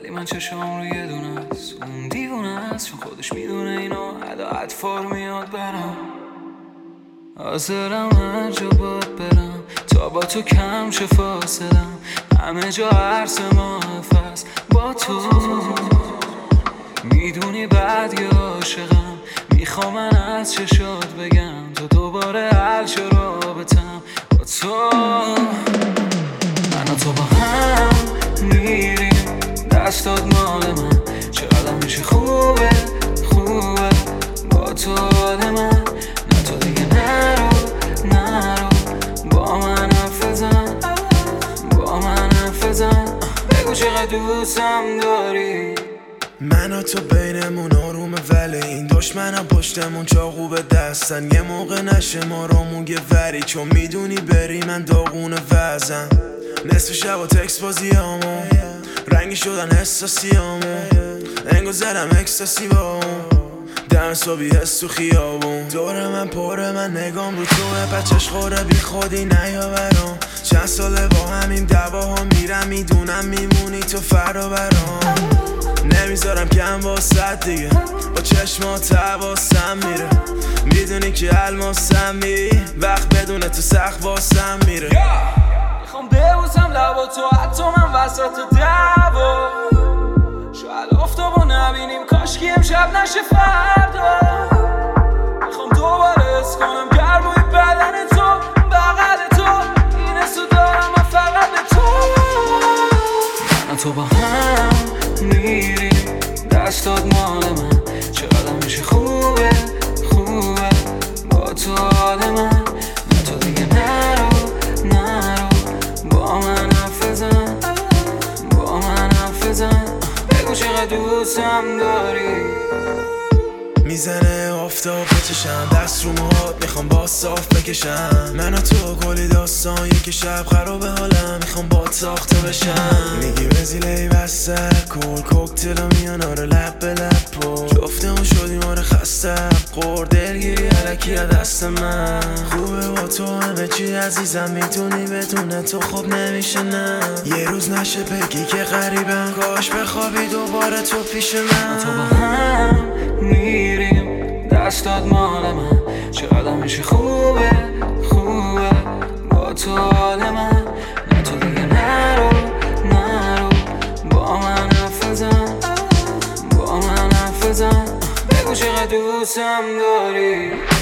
ولی من چشم رو یه دونه است، اون دیوونه است چون خودش میدونه اینو ادا اطفار میاد برم. حاضرم هر جا باید برم تا با تو کم شه فاصلم، همه جا عرص محفظ با تو. میدونی بعد یه عاشقم، میخوام من از چشات بگم تو دوباره حل شو رابطم با تو. من و تو با هم میریم، دستات مال من، چقدر میشه خوبه خوبه با تو حال من. نه تو دیگه نرو با من حرف بزن، با من حرف بزن، بگو چقدر دوستم داری. من و تو بینمون آرومه ولی این دشمنم پشتمون چاقو به دستن. یه موقع نشه ما رو موگه وری، چون میدونی بری من داغون وزم. نصف شب و تکس بازیامون رنگی شدن احساسیامون، انگو زدم اکستاسی با اون دم صبحی حس تو خیابون. دور من پره من نگام رو توه، بچش خوره بی خودی نیا برام. چند ساله با همین دواها میرم، میدونم میمونی تو فردا برام. نمیذارم کم واسد دیگه، با چشمات حواسم میره، میدونی که الماسم می وقت بدون تو سخت واسم میره. میخوام ببوسم لبا تو حتی من وسط دعوا، شاید آفتابو نبینیم کاشکی امشب نشه فردا. میخوام دوباره حس کنم گرمای بدن تو بغل تو، این حسو دارم من فقط به تو. من تو با هم میریم، دستات مال من، چقدر میشه خوبه خوبه با تو حال من. نه تو دیگه نرو با من حرف بزن، با من حرف بزن، بگو چقدر دوستم داری. میزنه آفتاب بچشم، دست رو موهات میخوام با صاف بکشم. من و تو کلی داستان یک شب خراب حالم، میخوام با ساخته بشم. میگی وزیله بسته کل کوکتل میان آره لب به لب پر جفتمون شدیم آره خستم قور دلگیری علکی دست من. خوبه با تو همه چی عزیزم، میتونی بدون تو خوب نمیشه نه. یه روز نشه بگی که غریبم، کاش بخوابی دوباره تو پیش من. تو با هم میریم، دستات مال من، چقدر میشه خوبه خوبه با تو حال من. نه تو دیگه نرو با من حرف بزن، با من حرف بزن، بگو چقدر دوستم داری.